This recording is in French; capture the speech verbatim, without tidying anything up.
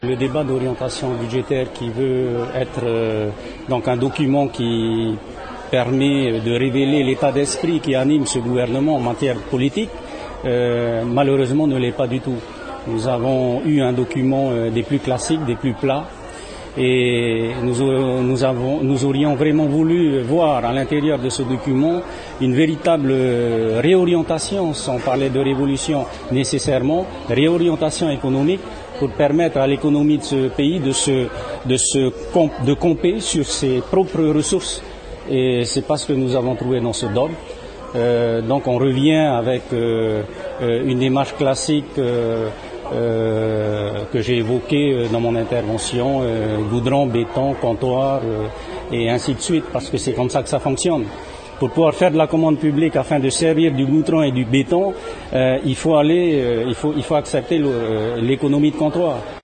Le débat d'orientation budgétaire qui veut être euh, donc un document qui permet de révéler l'état d'esprit qui anime ce gouvernement en matière politique, euh, malheureusement ne l'est pas du tout. Nous avons eu un document euh, des plus classiques, des plus plats, et nous, nous, avons, nous aurions vraiment voulu voir à l'intérieur de ce document une véritable réorientation, sans parler de révolution nécessairement, réorientation économique, pour permettre à l'économie de ce pays de se, de se de camper sur ses propres ressources. Et c'est pas ce que nous avons trouvé dans ce dogme. Euh, donc on revient avec euh, une démarche classique euh, euh, que j'ai évoquée dans mon intervention, euh, goudron, béton, comptoir euh, et ainsi de suite, parce que c'est comme ça que ça fonctionne. Pour pouvoir faire de la commande publique afin de servir du goudron et du béton, euh, il faut aller, euh, il faut, il faut accepter l'économie de comptoir.